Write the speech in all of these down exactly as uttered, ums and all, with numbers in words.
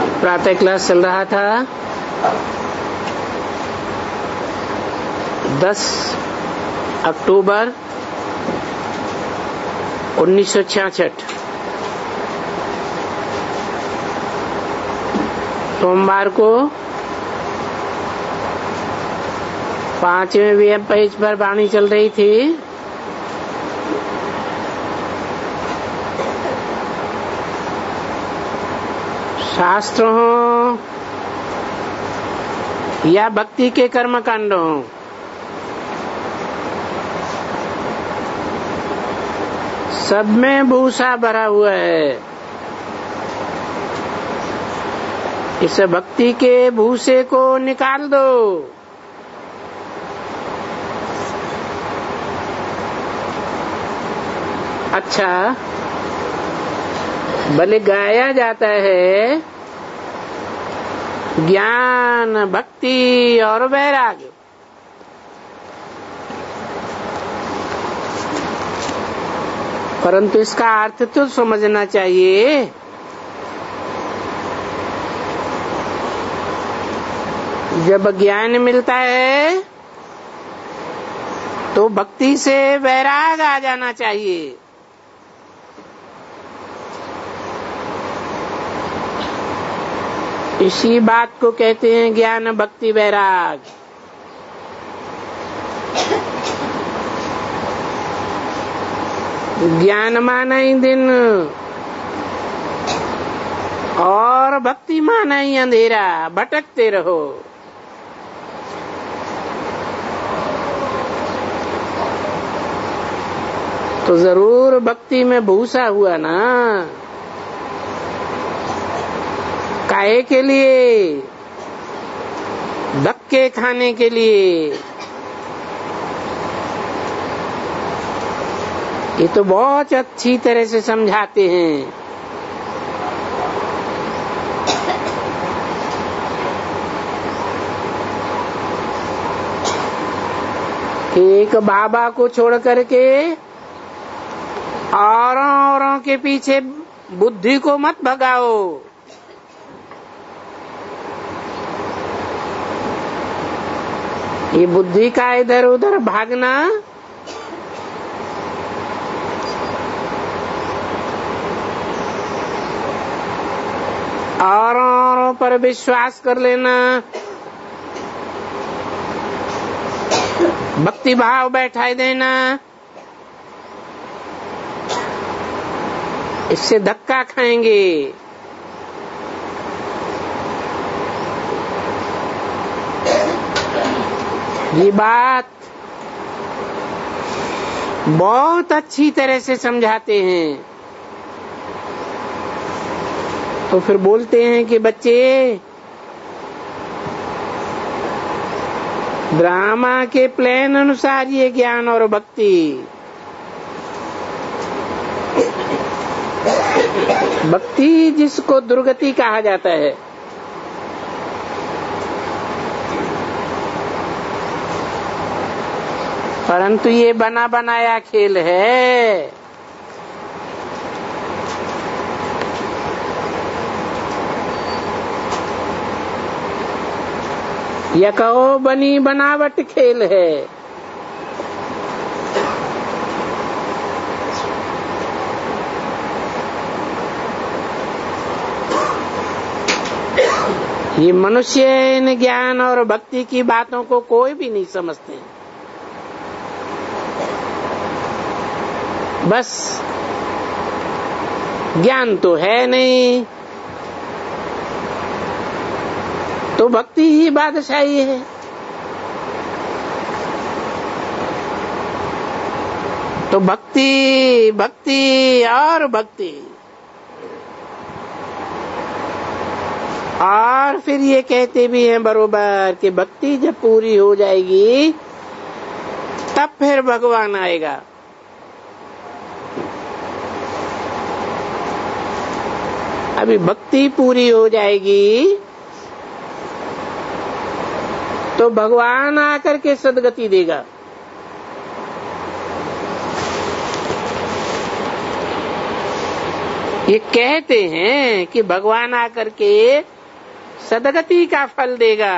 प्रातः क्लास चल रहा था। दस अक्टूबर उन्नीस सौ छियासठ सोमवार को पांचवें वेब पेज पर वाणी चल रही थी। शास्त्र हो या भक्ति के कर्मकांड हो, सब में भूसा भरा हुआ है। इस भक्ति के भूसे को निकाल दो। अच्छा, भले गाया जाता है ज्ञान, भक्ति और वैराग्य, परंतु इसका अर्थ तो समझना चाहिए। जब ज्ञान मिलता है तो भक्ति से वैराग आ जाना चाहिए। इसी बात को कहते हैं ज्ञान, भक्ति, वैराग। ज्ञान माना ही दिन और भक्ति माना ही अंधेरा, भटकते रहो। तो जरूर भक्ति में भूसा हुआ ना। काहे के लिए? धक्के खाने के लिए। ये तो बहुत अच्छी तरह से समझाते हैं। एक बाबा को छोड़ करके औरों औरों के पीछे बुद्धि को मत भगाओ। ये बुद्धि का इधर उधर भागना औरों औरों पर विश्वास कर लेना, भक्ति भाव बैठाई देना, इससे धक्का खाएंगे। ये बात बहुत अच्छी तरह से समझाते हैं। तो फिर बोलते हैं कि बच्चे, ड्रामा के प्लान अनुसार ये ज्ञान और भक्ति, भक्ति जिसको दुर्गति कहा जाता है, परंतु ये बना बनाया खेल है। या कहो बनी बनावट खेल है। ये मनुष्य इन ज्ञान और भक्ति की बातों को कोई भी नहीं समझते। बस ज्ञान तो है नहीं, तो भक्ति ही बादशाही है। तो भक्ति भक्ति और भक्ति, और फिर ये कहते भी हैं बरोबर कि भक्ति जब पूरी हो जाएगी तब फिर भगवान आएगा। अभी भक्ति पूरी हो जाएगी तो भगवान आकर के सदगति देगा। ये कहते हैं कि भगवान आकर के सदगति का फल देगा।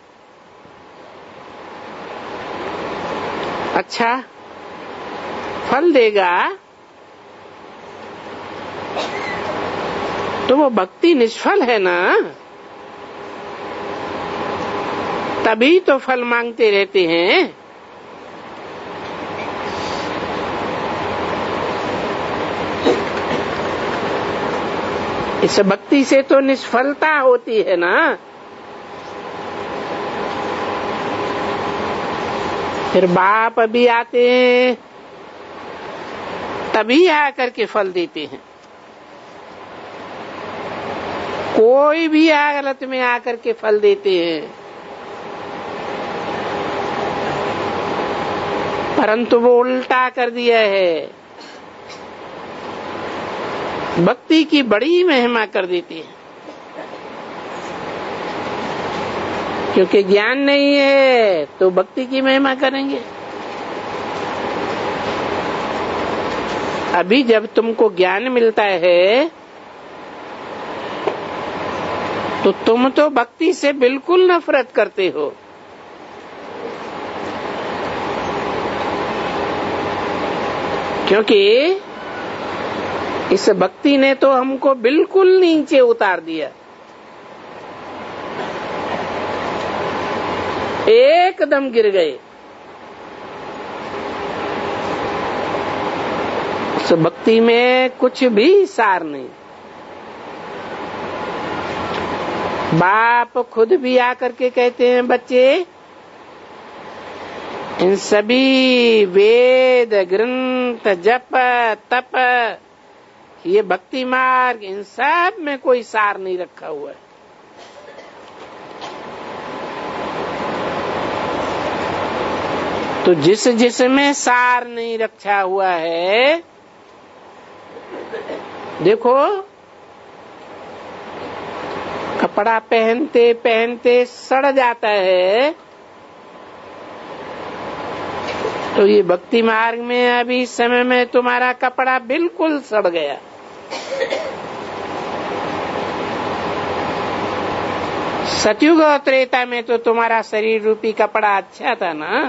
अच्छा, फल देगा तो वो भक्ति निष्फल है ना, तभी तो फल मांगते रहते हैं। इस भक्ति से तो निष्फलता होती है ना। फिर बाप भी आते हैं, तभी आकर के फल देते हैं। कोई भी हालत में आकर के फल देते हैं, परंतु वो उल्टा कर दिया है, भक्ति की बड़ी महिमा कर देती है। क्योंकि ज्ञान नहीं है तो भक्ति की महिमा करेंगे। अभी जब तुमको ज्ञान मिलता है तो तुम तो भक्ति से बिल्कुल नफरत करते हो। क्योंकि इस भक्ति ने तो हमको बिल्कुल नीचे उतार दिया, एकदम गिर गए। उस भक्ति में कुछ भी सार नहीं। बाप खुद भी आकर के कहते हैं, बच्चे इन सभी वेद ग्रंथ जप तप ये भक्ति मार्ग, इन सब में कोई सार नहीं रखा हुआ है। तो जिस जिसमें सार नहीं रखा हुआ है, देखो कपड़ा पहनते पहनते सड़ जाता है, तो ये भक्ति मार्ग में अभी समय में तुम्हारा कपड़ा बिल्कुल सड़ गया। सतयुग और त्रेता में तो तुम्हारा शरीर रूपी कपड़ा अच्छा था ना।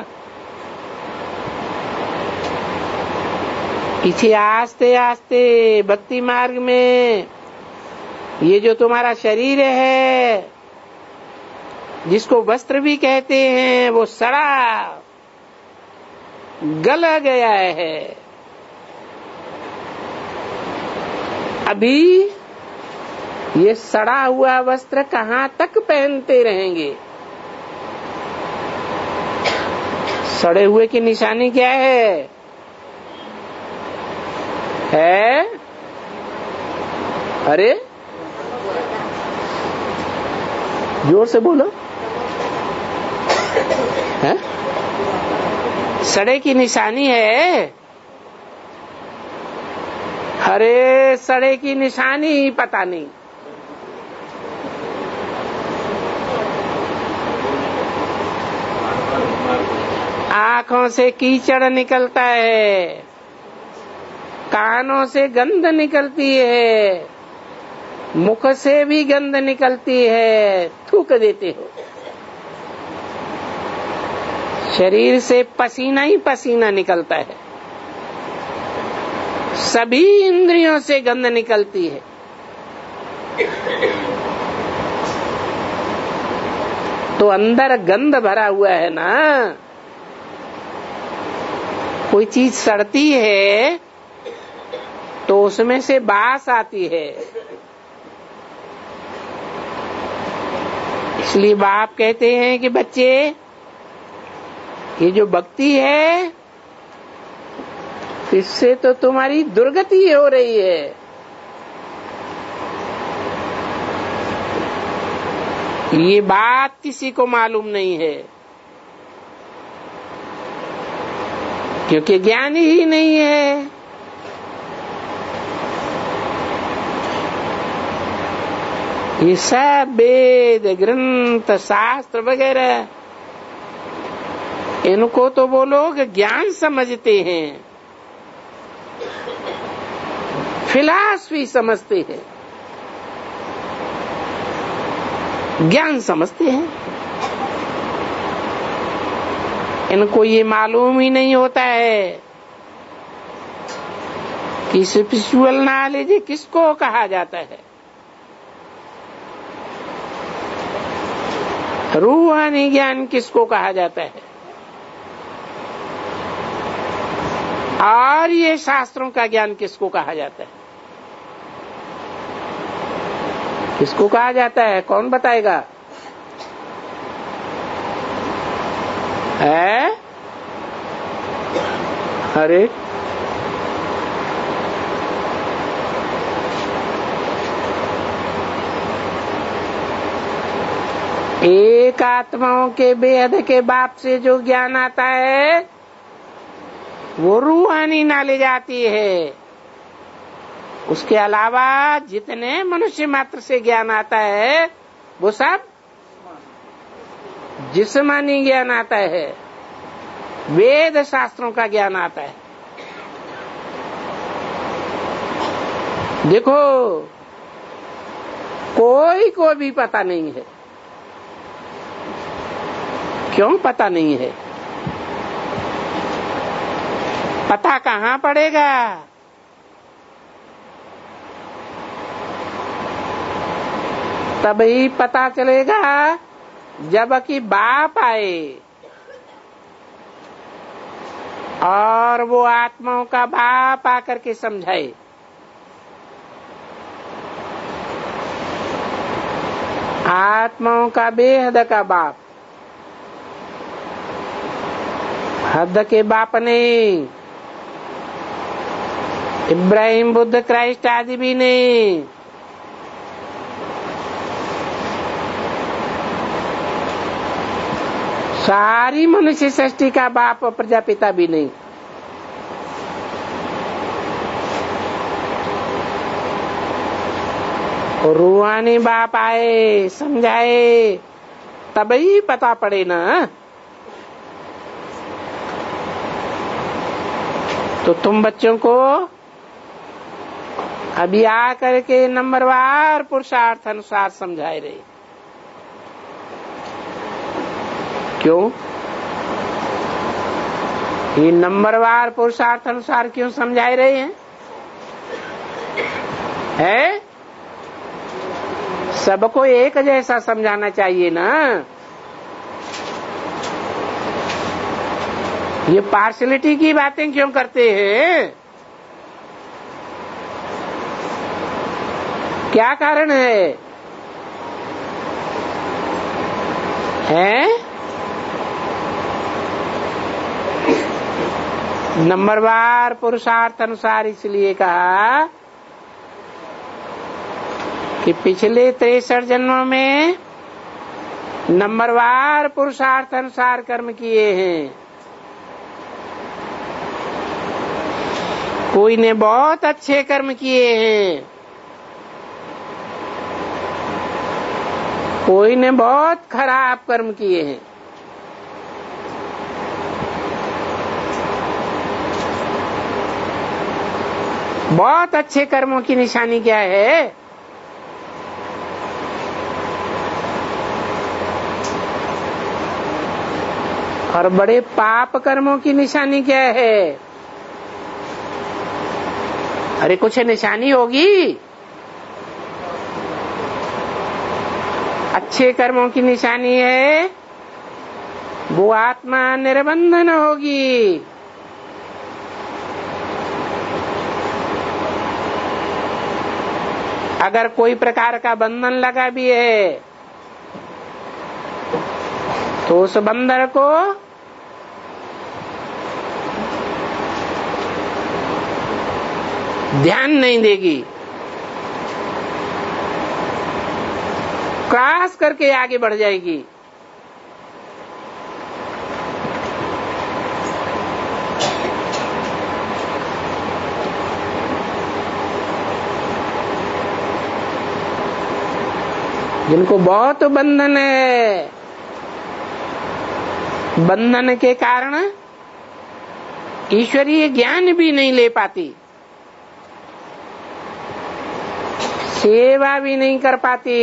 पीछे आस्ते आस्ते भक्ति मार्ग में ये जो तुम्हारा शरीर है, जिसको वस्त्र भी कहते हैं, वो सड़ा गल गया है। अभी ये सड़ा हुआ वस्त्र कहाँ तक पहनते रहेंगे? सड़े हुए की निशानी क्या है? है अरे जोर से बोलो। है सड़े की निशानी है? अरे सड़े की निशानी ही पता नहीं। आंखों से कीचड़ निकलता है, कानों से गंध निकलती है, मुख से भी गंध निकलती है, थूक देते हो। शरीर से पसीना ही पसीना निकलता है, सभी इंद्रियों से गंध निकलती है। तो अंदर गंध भरा हुआ है ना। कोई चीज सड़ती है तो उसमें से बास आती है। इसलिए बाप कहते हैं कि बच्चे ये जो भक्ति है, इससे तो तुम्हारी दुर्गति हो रही है। ये बात किसी को मालूम नहीं है, क्योंकि ज्ञान ही नहीं है। ये सब वेद ग्रंथ शास्त्र वगैरह, इनको तो वो लोग ज्ञान समझते हैं, फिलॉसफी समझते हैं, ज्ञान समझते हैं। इनको ये मालूम ही नहीं होता है कि स्पिरिचुअल नॉलेज किसको कहा जाता है, रूहानी ज्ञान किसको कहा जाता है, और ये शास्त्रों का ज्ञान किसको कहा जाता है। किसको कहा जाता है, कौन बताएगा? है? अरे एक आत्माओं के बेहद के बाप से जो ज्ञान आता है वो रूहानी नॉलेज आती है। उसके अलावा जितने मनुष्य मात्र से ज्ञान आता है वो सब जिस्मानी ज्ञान आता है, वेद शास्त्रों का ज्ञान आता है। देखो कोई को भी पता नहीं है। क्यों पता नहीं है? पता कहाँ पड़ेगा? तभी पता चलेगा जब कि बाप आए और वो आत्माओं का बाप आकर के समझाए। आत्माओं का बेहद का बाप, हद के बाप नहीं, इब्राहिम बुद्ध क्राइस्ट आदि भी नहीं, सारी मनुष्य सृष्टि का बाप प्रजापिता भी नहीं। रूहानी बाप आए, समझाए, तभी पता पड़े ना। तो तुम बच्चों को अभी आकर के नंबरवार पुरुषार्थ अनुसार समझाए रहे। क्यों? ये नंबरवार पुरुषार्थ अनुसार क्यों समझाए रहे हैं? है? सबको एक जैसा समझाना चाहिए ना। ये पार्शलिटी की बातें क्यों करते हैं? क्या कारण है? हैं? नंबरवार पुरुषार्थ अनुसार इसलिए कहा कि पिछले तिरसठ जन्मों में नंबरवार पुरुषार्थ अनुसार कर्म किए हैं। कोई ने बहुत अच्छे कर्म किए हैं, कोई ने बहुत खराब कर्म किए हैं। बहुत अच्छे कर्मों की निशानी क्या है? और बड़े पाप कर्मों की निशानी क्या है? अरे कुछ निशानी होगी। अच्छे कर्मों की निशानी है वो आत्मा निर्बंधन होगी। अगर कोई प्रकार का बंधन लगा भी है तो उस बंधन को ध्यान नहीं देगी, क्रॉस करके आगे बढ़ जाएगी। जिनको बहुत बंधन है, बंधन के कारण ईश्वरीय ज्ञान भी नहीं ले पाती। सेवा भी नहीं कर पाती,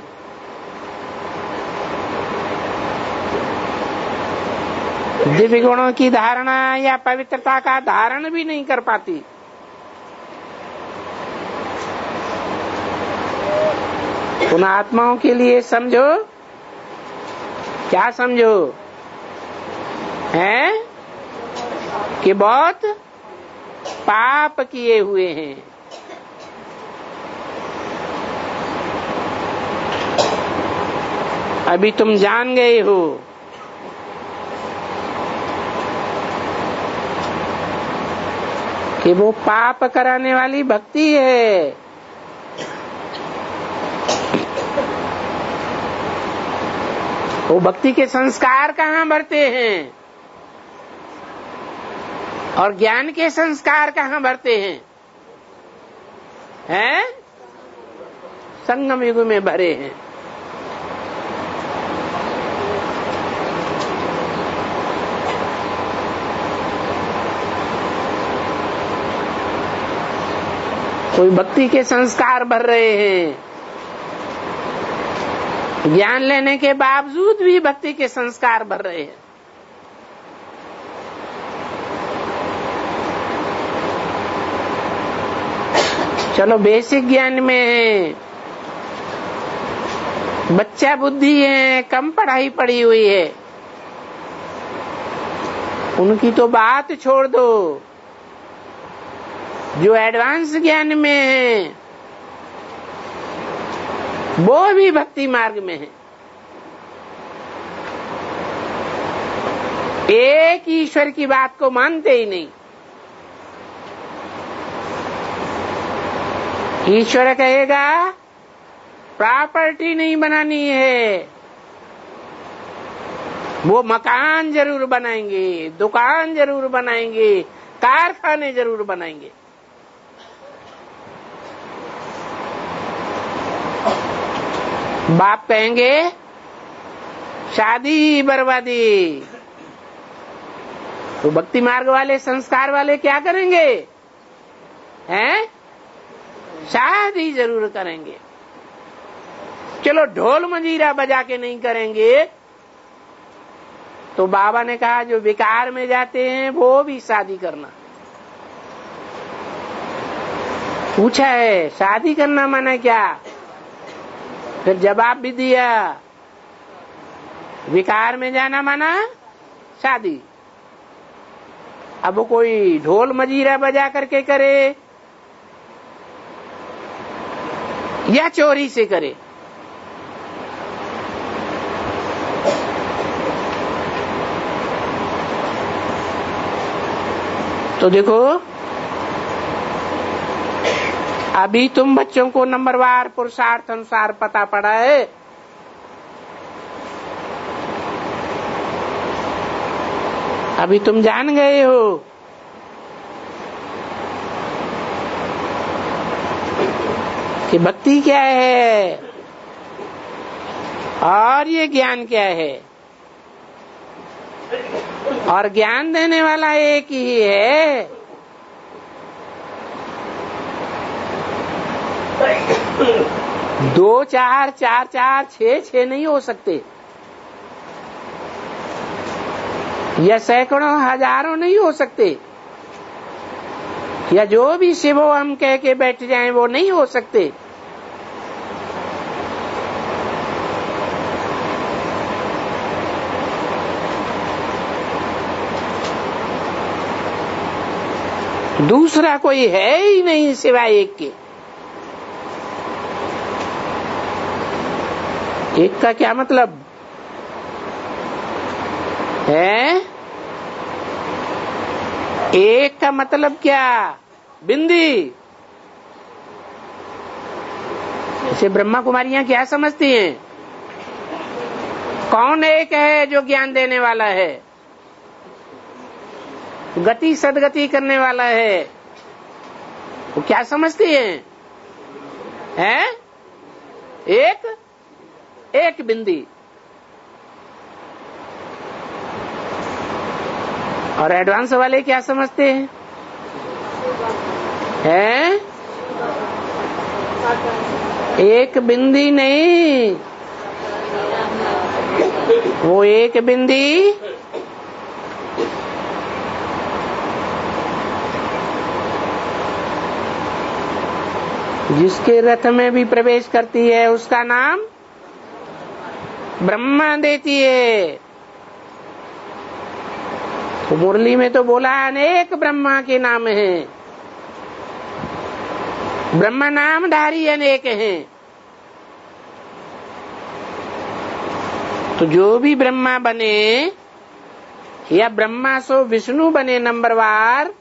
दिव्य गुणों की धारणा या पवित्रता का धारण भी नहीं कर पाती। उन आत्माओं के लिए समझो, क्या समझो हैं कि बहुत पाप किए हुए हैं। अभी तुम जान गए हो कि वो पाप कराने वाली भक्ति है। वो भक्ति के संस्कार कहाँ भरते हैं और ज्ञान के संस्कार कहाँ भरते हैं? हैं? संगम युग में भरे हैं। कोई भक्ति के संस्कार भर रहे हैं, ज्ञान लेने के बावजूद भी भक्ति के संस्कार भर रहे हैं। चलो बेसिक ज्ञान में है, बच्चा बुद्धि है, कम पढ़ाई पड़ी हुई है, उनकी तो बात छोड़ दो। जो एडवांस ज्ञान में है वो भी भक्ति मार्ग में है। एक ईश्वर की बात को मानते ही नहीं। ईश्वर कहेगा प्रॉपर्टी नहीं बनानी है, वो मकान जरूर बनाएंगे, दुकान जरूर बनाएंगे, कारखाने जरूर बनाएंगे। बाप कहेंगे शादी बर्बादी। तो भक्ति मार्ग वाले, संस्कार वाले क्या करेंगे? हैं? शादी जरूर करेंगे। चलो ढोल मंजीरा बजा के नहीं करेंगे तो बाबा ने कहा जो विकार में जाते हैं वो भी शादी करना। पूछा है शादी करना माना क्या? फिर जवाब भी दिया, विकार में जाना माना शादी। अब वो कोई ढोल मजीरा बजा करके करे या चोरी से करे, तो देखो अभी तुम बच्चों को नंबरवार पुरुषार्थ अनुसार पता पड़ा है। अभी तुम जान गए हो कि भक्ति क्या है और ये ज्ञान क्या है। और ज्ञान देने वाला एक ही है। दो चार, चार चार, छह छह नहीं हो सकते, या सैकड़ों हजारों नहीं हो सकते, या जो भी शिवो हम कह के बैठ जाएं वो नहीं हो सकते। दूसरा कोई है ही नहीं सिवाय एक के। एक का क्या मतलब है? एक का मतलब क्या? बिंदी। इसे ब्रह्मा कुमारियां क्या समझती हैं? कौन एक है जो ज्ञान देने वाला है, गति सदगति करने वाला है? वो क्या समझती हैं? हैं? एक एक बिंदी। और एडवांस वाले क्या समझते हैं? हैं? एक बिंदी नहीं, वो एक बिंदी जिसके रथ में भी प्रवेश करती है उसका नाम ब्रह्मा देती है। तो मुरली में तो बोला अनेक ब्रह्मा के नाम हैं, ब्रह्मा नामधारी अनेक हैं। तो जो भी ब्रह्मा बने या ब्रह्मा सो विष्णु बने नंबरवार,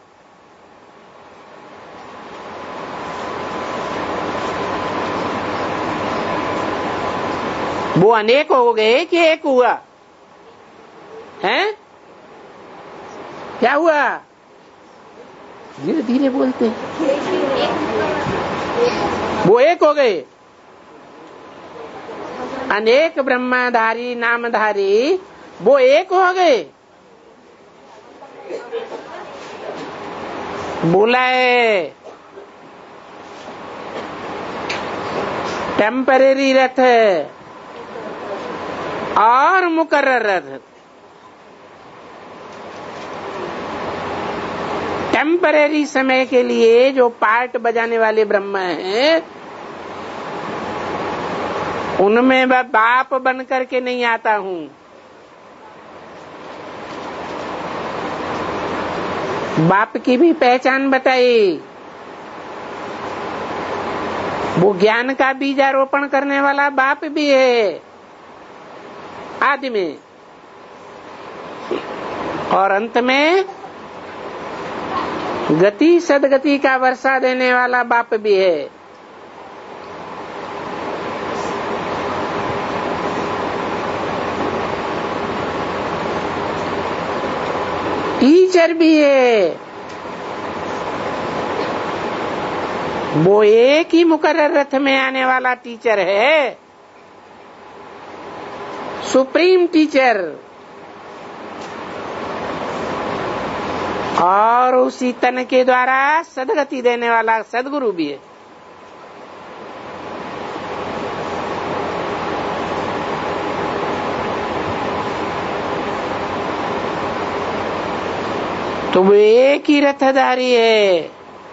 वो अनेक हो गए कि एक हुआ हैं? क्या हुआ? धीरे धीरे बोलते हैं। वो एक हो गए। अनेक ब्रह्माधारी नामधारी वो एक हो गए। बोला है टेम्परेरी रथ और मुकर्रर रथ। टेम्परेरी समय के लिए जो पार्ट बजाने वाले ब्रह्मा हैं, उनमें मैं बाप बन करके नहीं आता हूं। बाप की भी पहचान बताई। वो ज्ञान का बीजारोपण करने वाला बाप भी है आदि में, और अंत में गति सदगति का वर्षा देने वाला बाप भी है। टीचर भी है। वो एक ही मुकर्रर रथ में आने वाला टीचर है, सुप्रीम टीचर, और उसी तन के द्वारा सदगति देने वाला सदगुरु भी है। तो वो एक ही रथधारी है।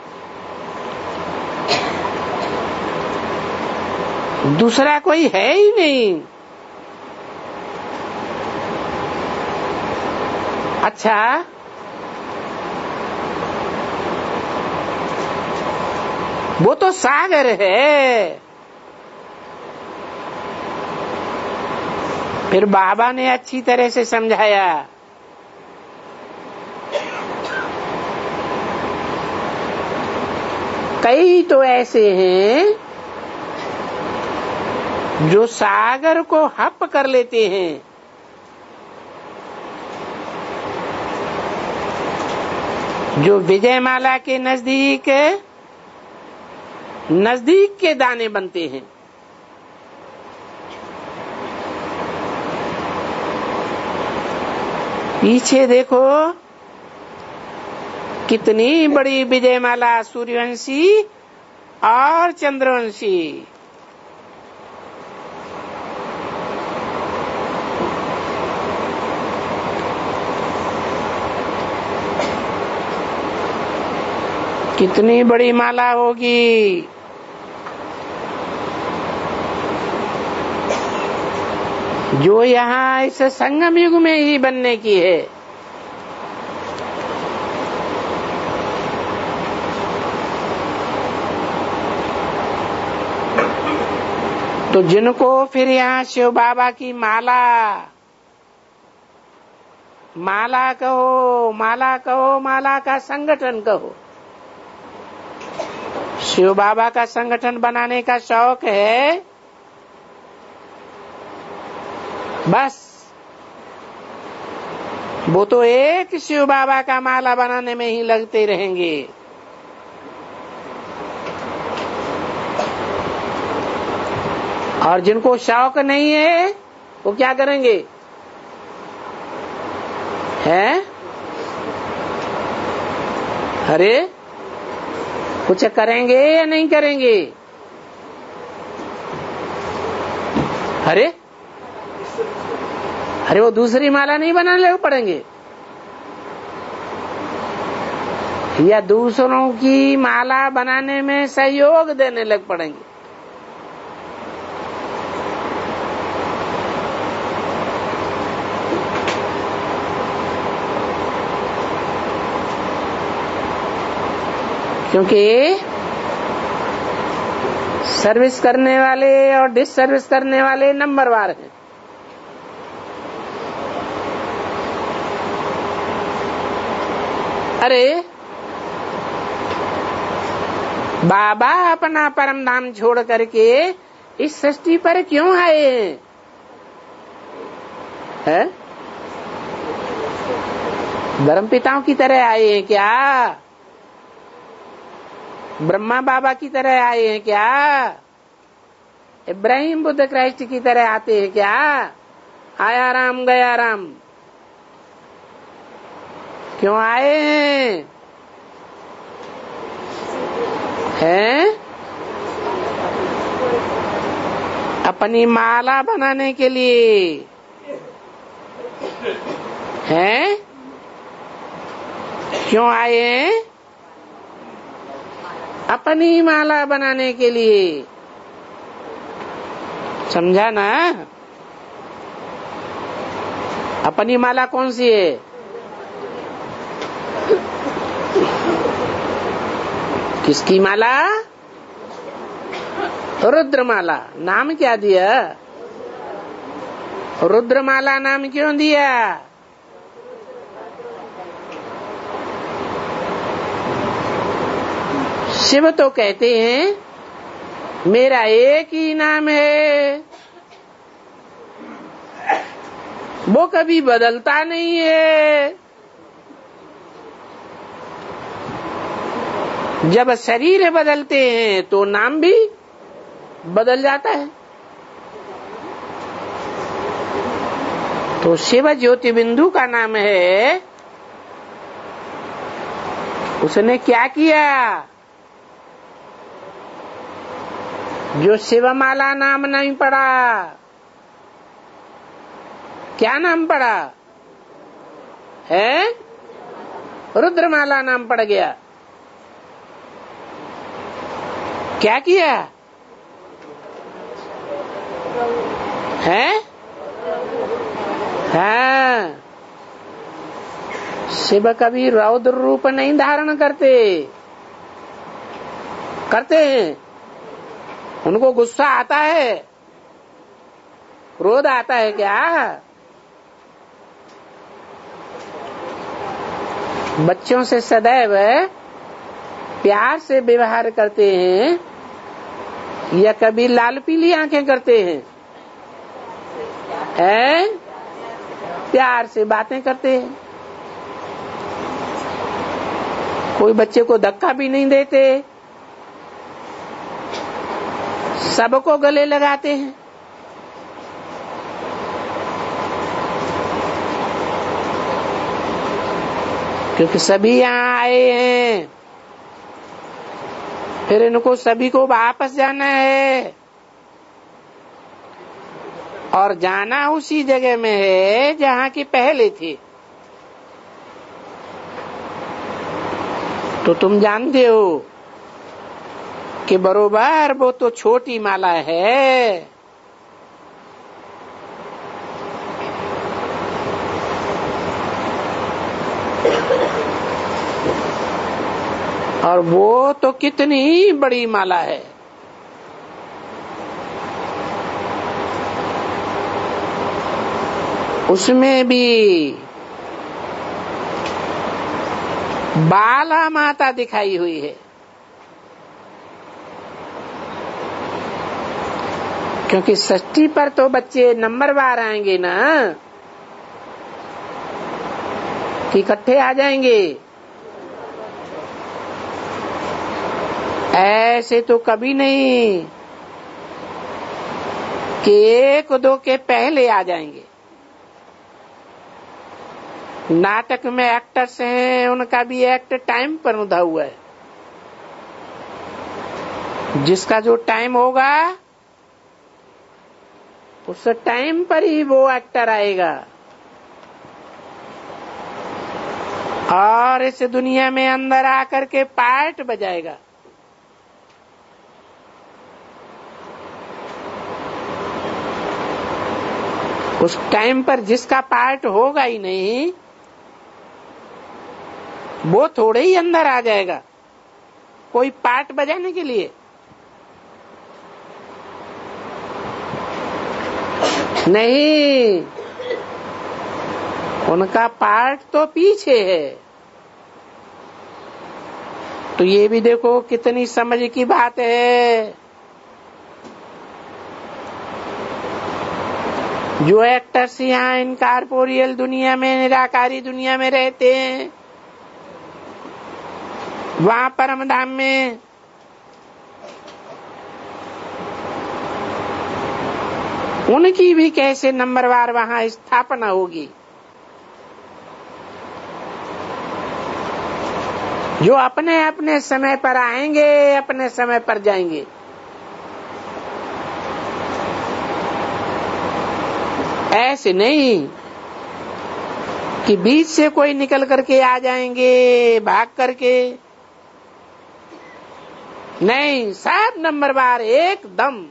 दूसरा कोई है ही नहीं। अच्छा, वो तो सागर है। फिर बाबा ने अच्छी तरह से समझाया। कई तो ऐसे हैं जो सागर को हप कर लेते हैं। जो विजयमाला के नजदीक नजदीक के दाने बनते हैं। पीछे देखो कितनी बड़ी विजयमाला सूर्यवंशी और चंद्रवंशी। कितनी बड़ी माला होगी। जो यहाँ इस संगम युग में ही बनने की है। तो जिनको फिर यहाँ शिव बाबा की माला माला कहो, माला कहो, माला का संगठन कहो। शिव बाबा का संगठन बनाने का शौक है, बस वो तो एक शिव बाबा का माला बनाने में ही लगते रहेंगे। और जिनको शौक नहीं है वो क्या करेंगे? हैं? अरे कुछ करेंगे या नहीं करेंगे? अरे अरे वो दूसरी माला नहीं बनाने लग पड़ेंगे, या दूसरों की माला बनाने में सहयोग देने लग पड़ेंगे। क्योंकि सर्विस करने वाले और डिस सर्विस करने वाले नंबरवार हैं। अरे बाबा अपना परम धाम छोड़ करके इस सृष्टि पर क्यों आए हैं? है? धर्म पिताओं की तरह आए हैं क्या? ब्रह्मा बाबा की तरह आए हैं क्या? इब्राहिम बुद्ध क्राइस्ट की तरह आते हैं क्या? आया राम गया राम। क्यों आए हैं? हैं? अपनी माला बनाने के लिए हैं? क्यों आए हैं? अपनी माला बनाने के लिए। समझा ना? अपनी माला कौन सी है? किसकी माला? रुद्रमाला। नाम क्या दिया? रुद्रमाला नाम क्यों दिया? शिव तो कहते हैं मेरा एक ही नाम है, वो कभी बदलता नहीं है। जब शरीर बदलते हैं तो नाम भी बदल जाता है। तो शिव ज्योति बिंदु का नाम है। उसने क्या किया? जो शिवमाला नाम नहीं पड़ा, क्या नाम पड़ा है? रुद्रमाला नाम पड़ गया। क्या किया है? हाँ, शिव कभी रौद्र रूप नहीं धारण करते। करते हैं? उनको गुस्सा आता है, क्रोध आता है क्या? बच्चों से सदैव प्यार से व्यवहार करते हैं या कभी लाल पीली आंखें करते हैं? हैं? प्यार से बातें करते हैं। कोई बच्चे को धक्का भी नहीं देते, सबको गले लगाते हैं। क्योंकि सभी यहाँ आए हैं, फिर इनको सभी को वापस जाना है, और जाना उसी जगह में है जहाँ की पहले थे। तो तुम जानते हो कि बरोबर वो तो छोटी माला है, और वो तो कितनी बड़ी माला है। उसमें भी बाला माता दिखाई हुई है। क्योंकि षष्ठी पर तो बच्चे नंबरवार आएंगे ना, कि इकट्ठे आ जाएंगे। ऐसे तो कभी नहीं कि एक दो के पहले आ जाएंगे। नाटक में एक्टर्स हैं, उनका भी एक्ट टाइम पर उधा हुआ है। जिसका जो टाइम होगा उस टाइम पर ही वो एक्टर आएगा। और इस दुनिया में अंदर आकर के पार्ट बजाएगा। उस टाइम पर जिसका पार्ट होगा ही नहीं, वो थोड़े ही अंदर आ जाएगा कोई पार्ट बजाने के लिए। नहीं, उनका पार्ट तो पीछे है। तो ये भी देखो कितनी समझ की बात है। जो एक्टर्स यहाँ इनकॉर्पोरियल दुनिया में, निराकारी दुनिया में रहते हैं, वहां परम धाम में उनकी भी कैसे नंबरवार वहां स्थापना होगी। जो अपने अपने समय पर आएंगे, अपने समय पर जाएंगे। ऐसे नहीं कि बीच से कोई निकल करके आ जाएंगे भाग करके। नहीं, सब नंबरवार एकदम।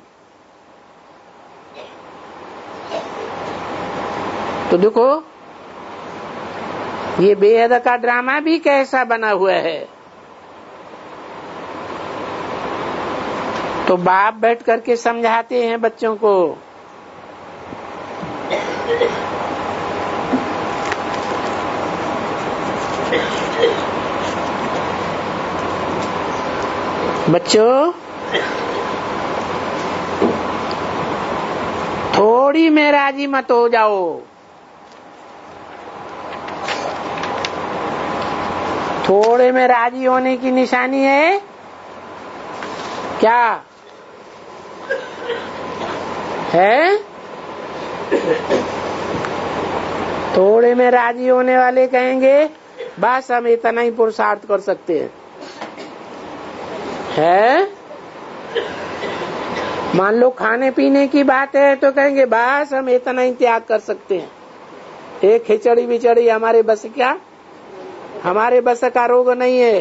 तो देखो ये बेहद का ड्रामा भी कैसा बना हुआ है। तो बाप बैठ करके समझाते हैं बच्चों को। बच्चों, थोड़ी में राजी मत हो जाओ। थोड़े में राजी होने की निशानी है क्या है? थोड़े में राजी होने वाले कहेंगे बस हम इतना ही पुरुषार्थ कर सकते हैं। है? मान लो खाने पीने की बात है तो कहेंगे बस हम इतना ही त्याग कर सकते हैं। एक खिचड़ी बिचड़ी हमारे बस क्या, हमारे बस का रोग नहीं है।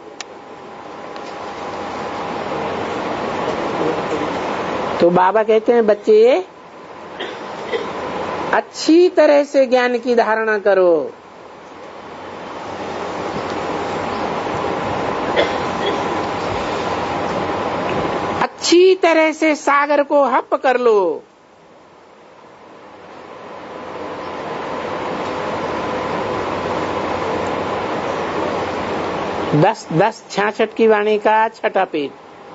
तो बाबा कहते हैं बच्चे अच्छी तरह से ज्ञान की धारणा करो। अच्छी तरह से सागर को हप कर लो। दस दस छियासठ की वाणी का छठा पेज।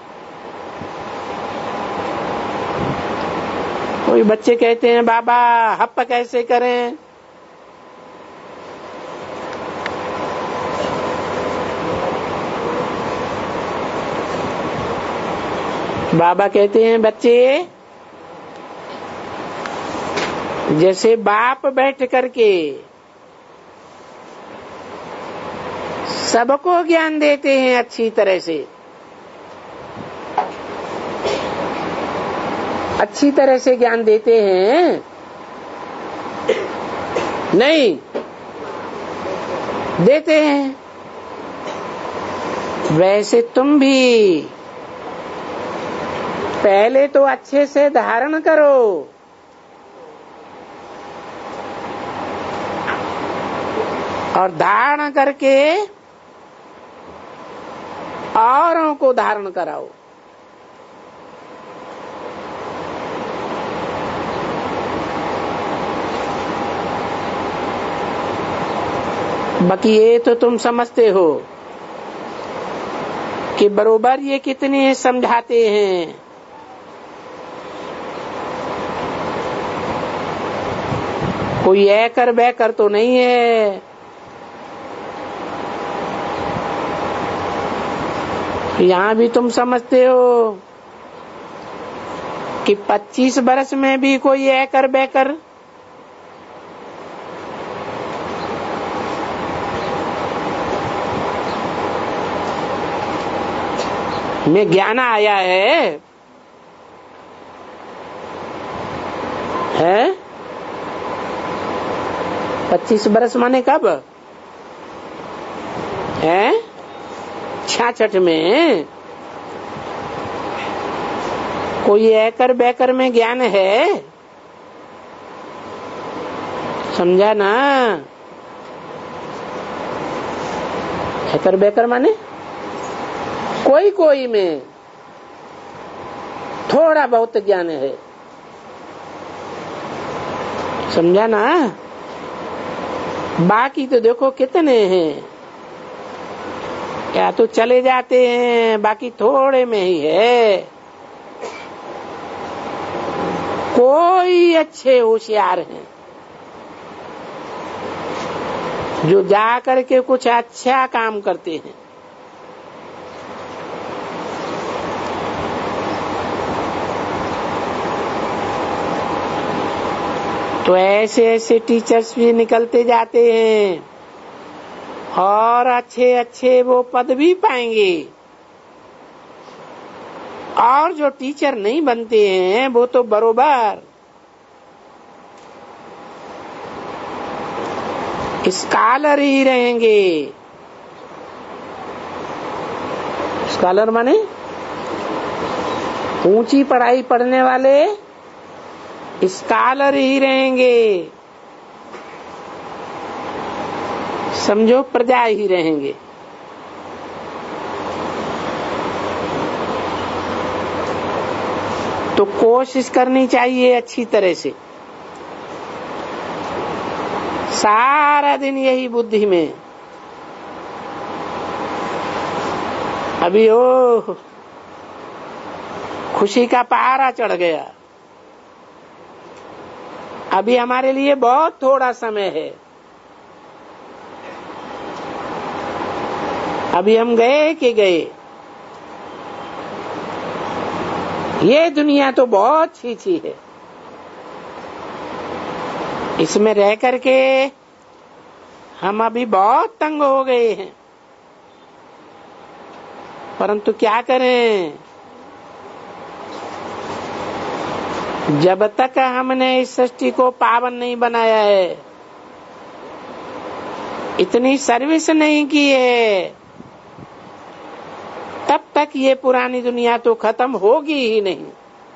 कोई बच्चे कहते हैं बाबा हप कैसे करें? बाबा कहते हैं बच्चे जैसे बाप बैठ करके सबको ज्ञान देते हैं अच्छी तरह से, अच्छी तरह से ज्ञान देते हैं, नहीं देते हैं, वैसे तुम भी पहले तो अच्छे से धारण करो। और धारण करके औरों को धारण कराओ। बाकी ये तो तुम समझते हो कि बरोबर ये कितने समझाते हैं। कोई ऐ कर बै कर तो नहीं है। यहाँ भी तुम समझते हो कि पच्चीस बरस में भी कोई ऐ कर बै कर। में ज्ञान आया है हैं? पच्चीस बरस माने कब है? छियासठ में। कोई एकड़ बैकर में ज्ञान है? समझा ना? एकड़ बैकर माने कोई कोई में थोड़ा बहुत ज्ञान है। समझा ना? बाकी तो देखो कितने हैं, या तो चले जाते हैं, बाकी थोड़े में ही है। कोई अच्छे होशियार हैं जो जा करके कुछ अच्छा काम करते हैं। तो ऐसे ऐसे टीचर्स भी निकलते जाते हैं और अच्छे अच्छे वो पद भी पाएंगे। और जो टीचर नहीं बनते हैं वो तो बरोबर स्कॉलर ही रहेंगे। स्कॉलर माने ऊंची पढ़ाई पढ़ने वाले स्कॉलर ही रहेंगे। समझो, प्रजा ही रहेंगे। तो कोशिश करनी चाहिए अच्छी तरह से। सारा दिन यही बुद्धि में। अभी ओ खुशी का पहाड़ा चढ़ गया। अभी हमारे लिए बहुत थोड़ा समय है। अभी हम गए कि गए। ये दुनिया तो बहुत छीछी है। इसमें रह करके हम अभी बहुत तंग हो गए हैं। परंतु क्या करें, जब तक हमने इस सृष्टि को पावन नहीं बनाया है, इतनी सर्विस नहीं की है, तब तक ये पुरानी दुनिया तो खत्म होगी ही नहीं।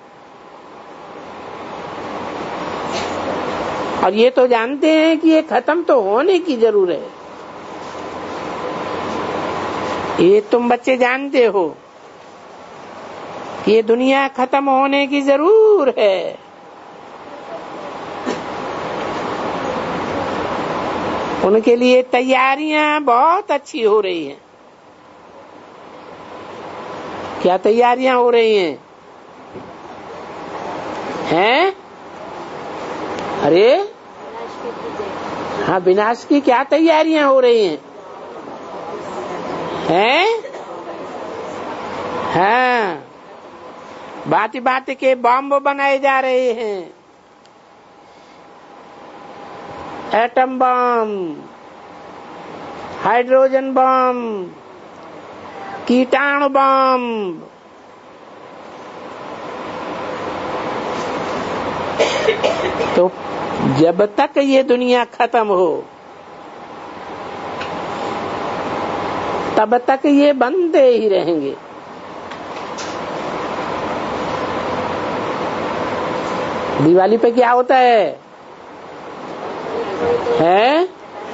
और ये तो जानते हैं कि ये खत्म तो होने की जरूर है। ये तुम बच्चे जानते हो, ये दुनिया खत्म होने की जरूर है। उनके लिए तैयारियां बहुत अच्छी हो रही हैं। क्या तैयारियां हो रही हैं? हैं? अरे हाँ, विनाश की क्या तैयारियां हो रही हैं? हैं? हाँ, भांति भांति के बम बनाए जा रहे हैं। एटम बम, हाइड्रोजन बम, कीटाणु बम। तो जब तक ये दुनिया खत्म हो तब तक ये बनते ही रहेंगे। दिवाली पे क्या होता है? हैं?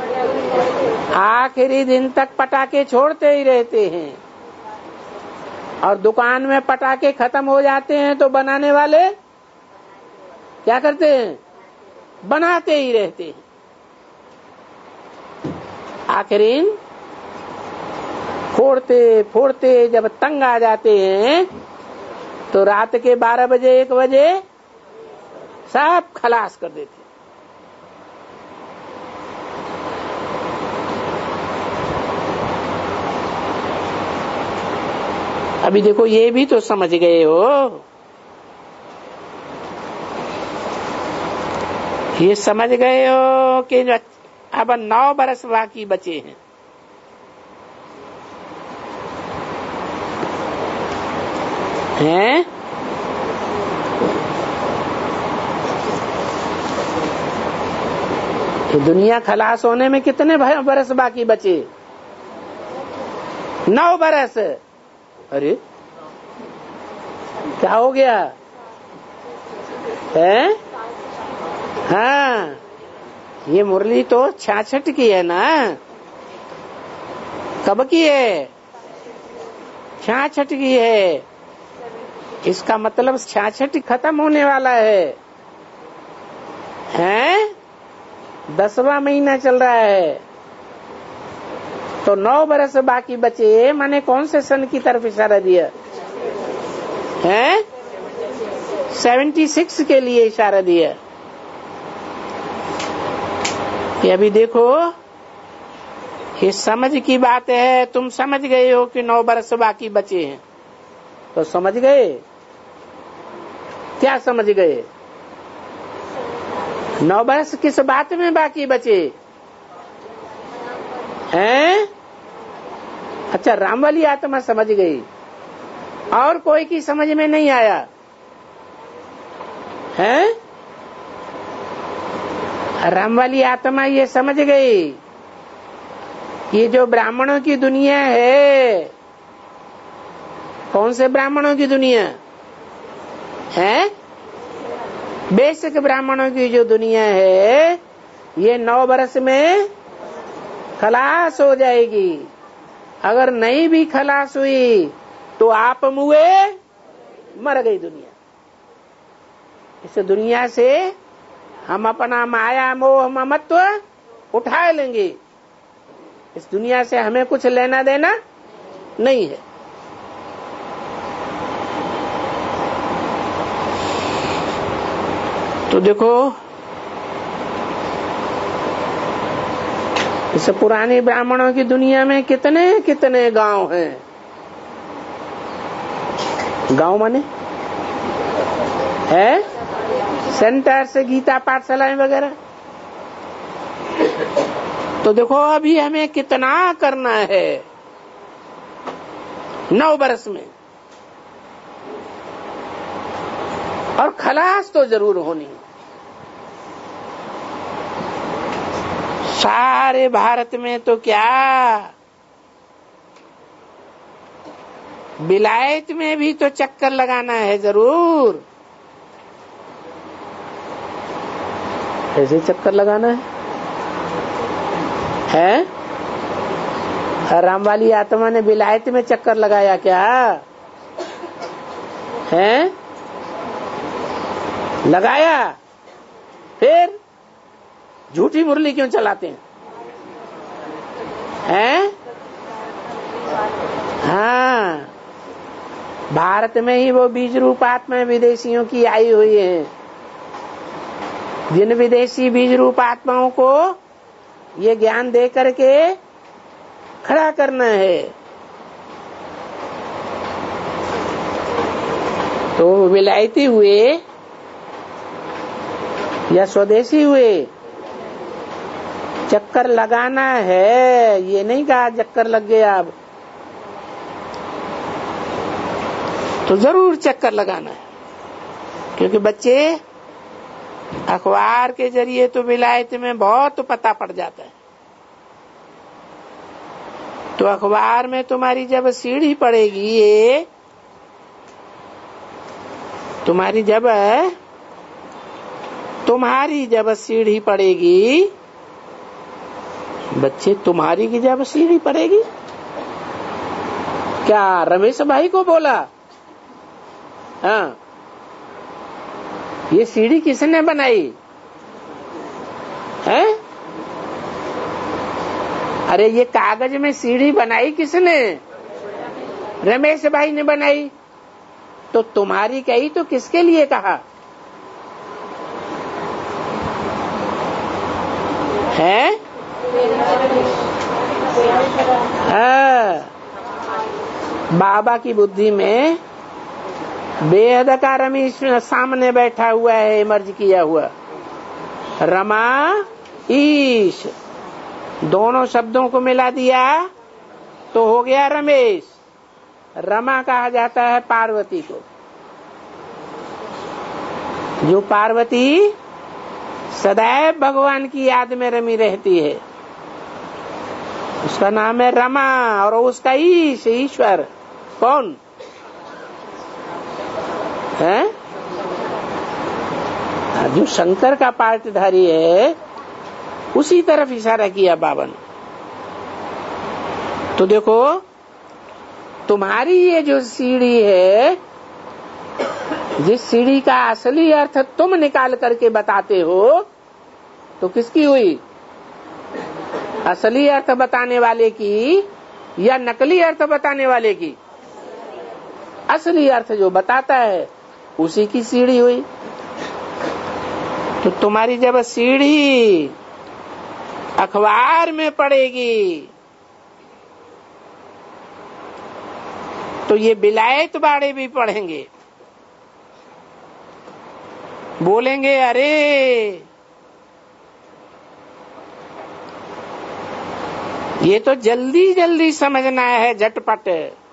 आखिरी दिन तक पटाखे छोड़ते ही रहते हैं और दुकान में पटाखे खत्म हो जाते हैं तो बनाने वाले क्या करते हैं? बनाते ही रहते हैं। आखिरीन फोड़ते फोड़ते जब तंग आ जाते हैं तो रात के बारह बजे एक बजे सब खलास कर देते हैं। अभी देखो, ये भी तो समझ गए हो, ये समझ गए हो कि अब नौ बरस बाकी बचे हैं। हैं? ये दुनिया खलास होने में कितने बरस बाकी बचे? नौ बरस। अरे क्या हो गया है? हाँ, ये मुरली तो छियासठ की है ना? कब की है? छियासठ की है। इसका मतलब छियासठ खत्म होने वाला है, हैं? दसवां महीना चल रहा है, तो नौ बरस बाकी बचे। माने कौन से सन की तरफ इशारा दिया है? सेवेंटी सिक्स के लिए इशारा दिया। ये अभी देखो, ये समझ की बात है। तुम समझ गए हो कि नौ बरस बाकी बचे हैं, तो समझ गए। क्या समझ गए? नौ बरस किस बात में बाकी बचे हैं? अच्छा, राम वाली आत्मा समझ गई, और कोई की समझ में नहीं आया है? राम वाली आत्मा ये समझ गई, ये जो ब्राह्मणों की दुनिया है, कौन से ब्राह्मणों की दुनिया है? बेसिक ब्राह्मणों की जो दुनिया है, ये नौ बरस में खलास हो जाएगी। अगर नहीं भी खलास हुई तो आप मुए, मर गई दुनिया। इस दुनिया से हम अपना माया मोह ममत्व उठा लेंगे। इस दुनिया से हमें कुछ लेना देना नहीं है। तो देखो, इस पुराने ब्राह्मणों की दुनिया में कितने कितने गांव हैं। गांव माने है सेंटर से गीता पाठशालाएं वगैरह। तो देखो, अभी हमें कितना करना है नौ बरस में, और खलास तो जरूर होनी। सारे भारत में तो क्या, विलायत में भी तो चक्कर लगाना है जरूर। कैसे चक्कर लगाना है, है? राम वाली आत्मा ने विलायत में चक्कर लगाया क्या है? लगाया। फिर झूठी मुरली क्यों चलाते हैं, हैं? हाँ, भारत में ही वो बीज रूप आत्माएं विदेशियों की आई हुई हैं। जिन विदेशी बीज रूप आत्माओं को ये ज्ञान दे करके खड़ा करना है, तो विलायती हुए या स्वदेशी हुए, चक्कर लगाना है। ये नहीं कहा चक्कर लग गया, अब तो जरूर चक्कर लगाना है। क्योंकि बच्चे अखबार के जरिए तो विलायत में बहुत पता पड़ जाता है। तो अखबार में तुम्हारी जब सीढ़ी पड़ेगी, ये तुम्हारी जब तुम्हारी जब सीढ़ी पड़ेगी, बच्चे तुम्हारी की जब सीढ़ी पड़ेगी, क्या रमेश भाई को बोला? हाँ, ये सीढ़ी किसने बनाई है? अरे ये कागज में सीढ़ी बनाई किसने? रमेश भाई ने बनाई। तो तुम्हारी कही तो किसके लिए कहा है? हाँ, बाबा की बुद्धि में बेहद का रमेश सामने बैठा हुआ है, मर्ज किया हुआ। रमा ईश दोनों शब्दों को मिला दिया तो हो गया रमेश। रमा कहा जाता है पार्वती को। जो पार्वती सदैव भगवान की याद में रमी रहती है। उसका नाम है रमा, और उसका ईश ईश्वर कौन है? जो शंकर का पार्टधारी है, उसी तरफ इशारा किया बाबा ने। तो देखो, तुम्हारी ये जो सीढ़ी है, जिस सीढ़ी का असली अर्थ तुम निकाल करके बताते हो, तो किसकी हुई? असली अर्थ बताने वाले की या नकली अर्थ बताने वाले की? असली अर्थ जो बताता है उसी की सीढ़ी हुई। तो तुम्हारी जब सीढ़ी अखबार में पड़ेगी तो ये बिलायत बाड़े भी पढ़ेंगे, बोलेंगे अरे ये तो जल्दी जल्दी समझना है, झटपट।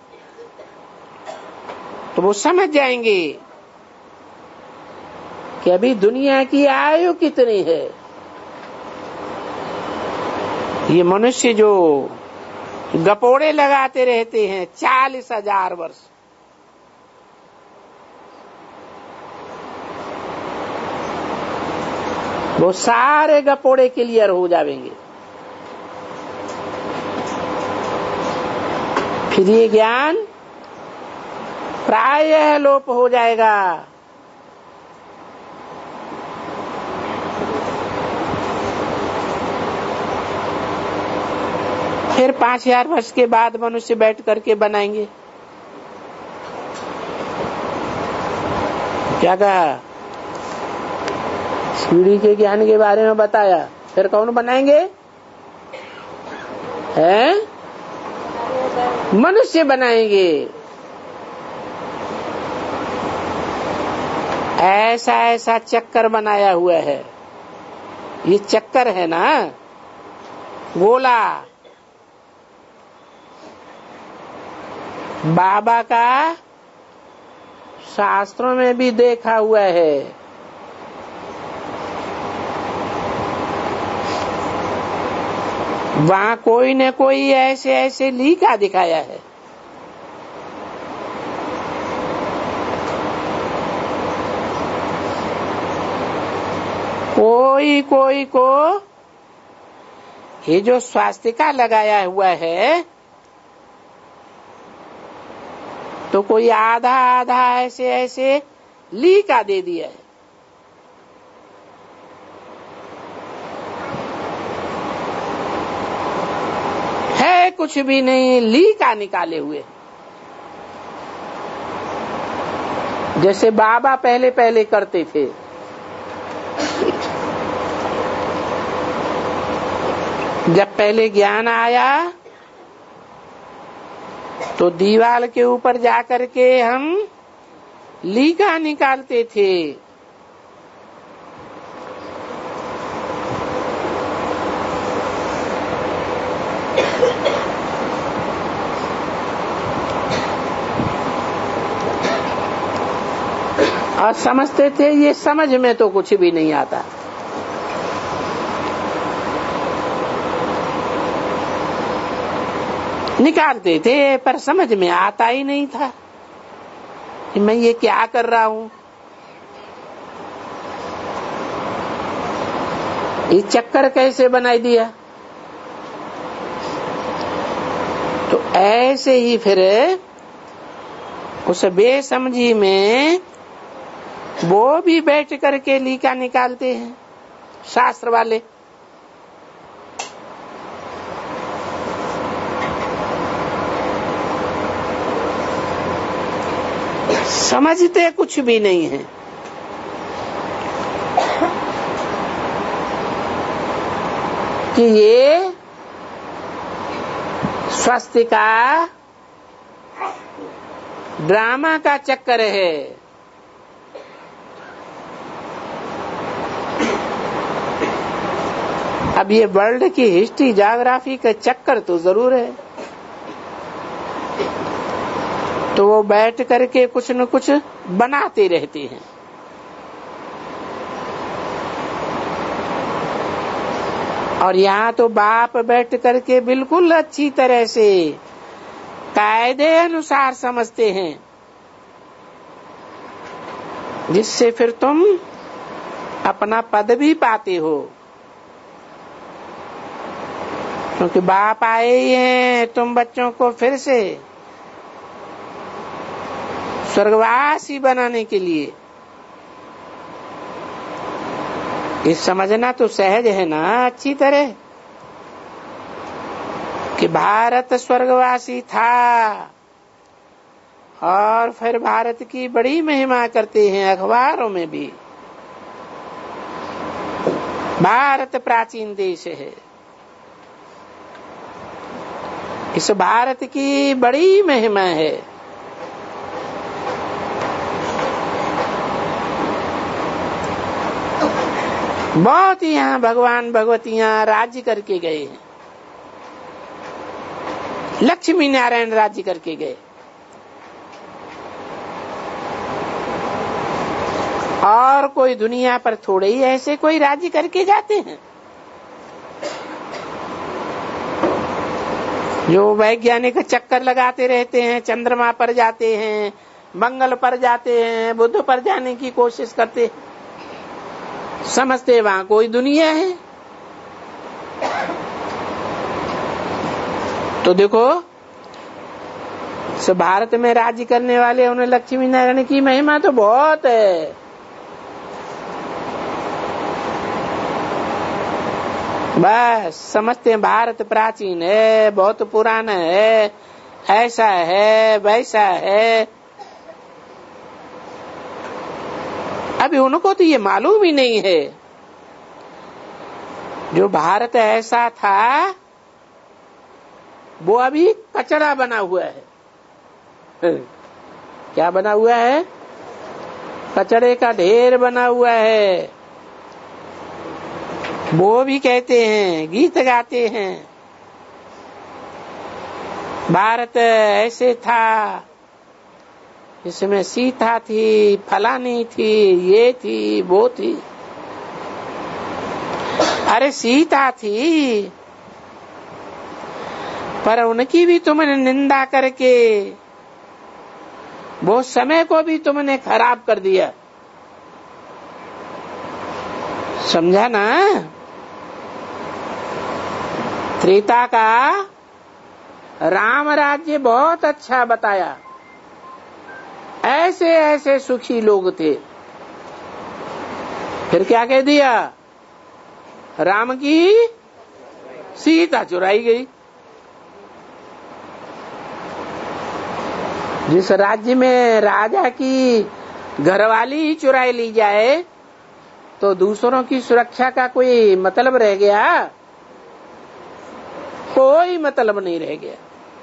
तो वो समझ जाएंगे कि अभी दुनिया की आयु कितनी है। ये मनुष्य जो गपोड़े लगाते रहते हैं चालीस हजार वर्ष, वो सारे गपोड़े क्लियर हो जाएंगे। फिर ये ज्ञान प्रायः लोप हो जाएगा। फिर पांच हजार वर्ष के बाद मनुष्य बैठ करके बनाएंगे। क्या कहा? सीढ़ी के ज्ञान के बारे में बताया, फिर कौन बनाएंगे? हैं? मनुष्य बनाएंगे। ऐसा ऐसा चक्कर बनाया हुआ है, ये चक्कर है ना, गोला। बाबा का शास्त्रों में भी देखा हुआ है। वहां कोई न कोई ऐसे ऐसे लीका दिखाया है। कोई कोई को ये जो स्वास्तिका लगाया हुआ है, तो कोई आधा आधा ऐसे ऐसे लीका दे दिया है। है कुछ भी नहीं, लीका निकाले हुए। जैसे बाबा पहले पहले करते थे। जब पहले ज्ञान आया तो दीवार के ऊपर जाकर के हम लीका निकालते थे। और समझते थे ये समझ में तो कुछ भी नहीं आता। निकालते थे पर समझ में आता ही नहीं था कि मैं ये क्या कर रहा हूं। ये चक्कर कैसे बनाई दिया। तो ऐसे ही फिर उस बेसमझी में वो भी बैठ करके लीका निकालते हैं शास्त्र वाले। समझते कुछ भी नहीं है। कि ये स्वास्तिका ड्रामा का चक्कर है। अब ये वर्ल्ड की हिस्ट्री ज्योग्राफी का चक्कर तो जरूर है। तो वो बैठ करके कुछ न कुछ बनाते रहते हैं। और यहाँ तो बाप बैठ करके बिल्कुल अच्छी तरह से कायदे अनुसार समझते हैं, जिससे फिर तुम अपना पद भी पाते हो। क्योंकि बाप आए ही हैं तुम बच्चों को फिर से स्वर्गवासी बनाने के लिए। ये समझना तो सहज है ना अच्छी तरह कि भारत स्वर्गवासी था और फिर भारत की बड़ी महिमा करते हैं अखबारों में भी। भारत प्राचीन देश है, इस भारत की बड़ी महिमा है। बहुत ही यहाँ भगवान भगवतियां राज्य करके गए हैं। लक्ष्मी नारायण राज्य करके गए और कोई दुनिया पर थोड़े ही ऐसे कोई राज्य करके जाते हैं। जो वैज्ञानिक चक्कर लगाते रहते हैं, चंद्रमा पर जाते हैं, मंगल पर जाते हैं, बुध पर जाने की कोशिश करते हैं, समझते वहां कोई दुनिया है। तो देखो इस भारत में राज्य करने वाले उन्हें लक्ष्मी नारायण की महिमा तो बहुत है। बस समझते हैं भारत प्राचीन है, बहुत पुराना है, ऐसा है वैसा है। अभी उनको तो ये मालूम ही नहीं है जो भारत ऐसा था वो अभी कचरा बना हुआ है। क्या बना हुआ है? कचरे का ढेर बना हुआ है। वो भी कहते हैं, गीत गाते हैं, भारत ऐसे था, इसमें सीता थी, फलानी थी, ये थी, वो थी। अरे सीता थी, पर उनकी भी तुमने निंदा करके वो समय को भी तुमने खराब कर दिया। समझा ना? त्रेता का राम राज्य बहुत अच्छा बताया, ऐसे ऐसे सुखी लोग थे। फिर क्या कह दिया? राम की सीता चुराई गई। जिस राज्य में राजा की घरवाली ही चुराई ली जाए तो दूसरों की सुरक्षा का कोई मतलब रह गया? कोई मतलब नहीं रह गया।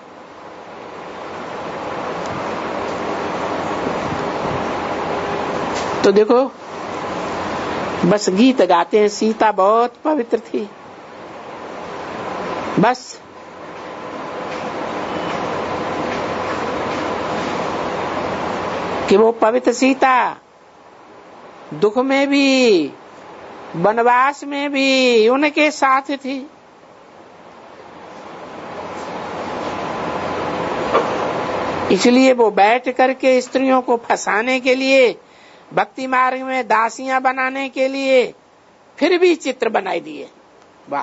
तो देखो बस गीत गाते हैं, सीता बहुत पवित्र थी। बस कि वो पवित्र सीता दुख में भी वनवास में भी उनके साथ थी। इसलिए वो बैठ करके स्त्रियों को फंसाने के लिए, भक्ति मार्ग में दासियां बनाने के लिए फिर भी चित्र बनाई दिए। वाह!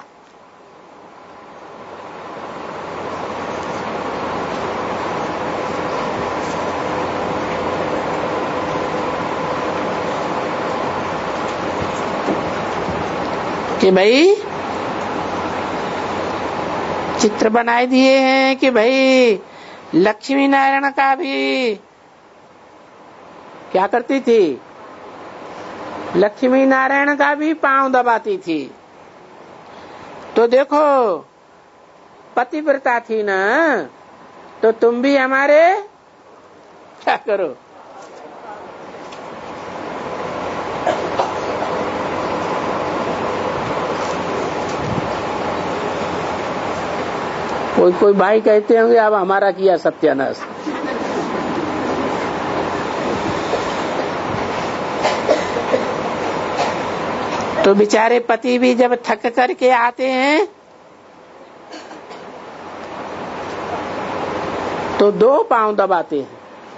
कि भाई चित्र बनाए दिए हैं कि भाई लक्ष्मी नारायण का भी क्या करती थी? लक्ष्मी नारायण का भी पांव दबाती थी। तो देखो पतिव्रता थी ना, तो तुम भी हमारे क्या करो? कोई कोई भाई कहते होंगे अब हमारा किया सत्यानाश। तो बेचारे पति भी जब थक करके आते हैं तो दो पांव दबाते हैं।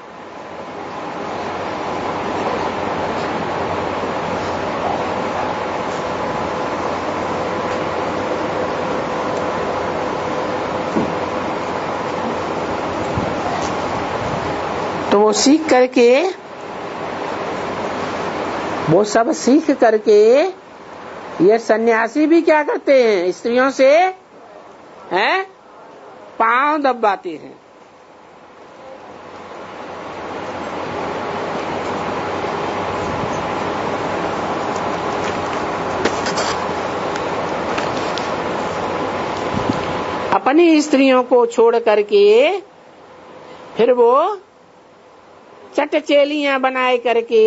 तो वो सीख करके वो सब सीख करके ये सन्यासी भी क्या करते हैं, स्त्रियों से हैं पांव दबाते हैं। अपनी स्त्रियों को छोड़ करके फिर वो चटचेलियां बनाए करके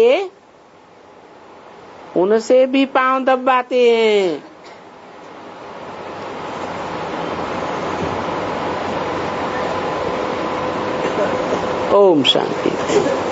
उनसे भी पांव दबाते हैं। ओम शांति।